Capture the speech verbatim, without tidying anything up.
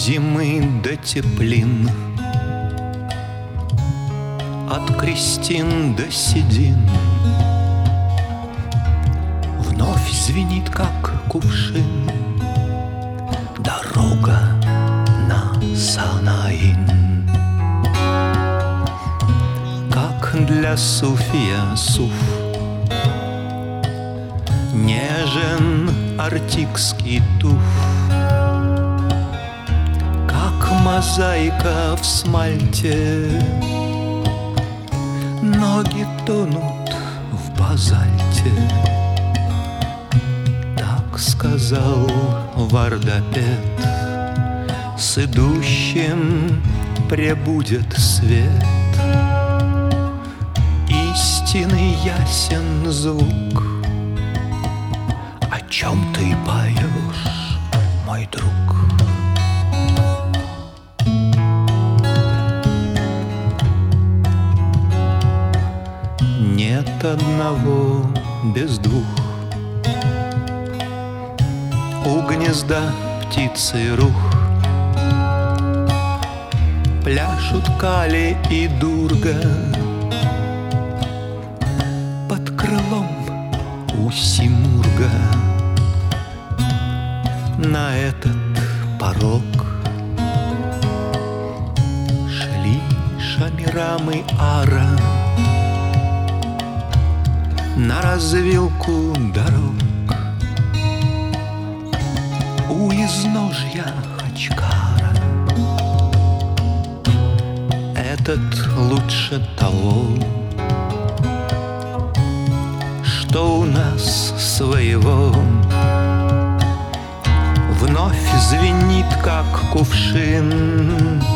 зимы до теплин, от крестин до седин. Вновь звенит, как кувшин, дорога на Санаин. Как для суфия суф, нежен артикский туф, как мозаика в смальте. Ноги тонут в базальте. Так сказал вардапет. С идущим пребудет свет. Истинный ясен звук. О чем ты поешь, мой друг? Нет одного без двух. У гнезда птицы рух. Пляшут Кали и Дурга. Под крылом у Симурга. На этот порог шли Шамирам и Ара на развилку дорог. У изножья Хачкара этот лучше того, что у нас своего. Вновь звенит, как кувшин,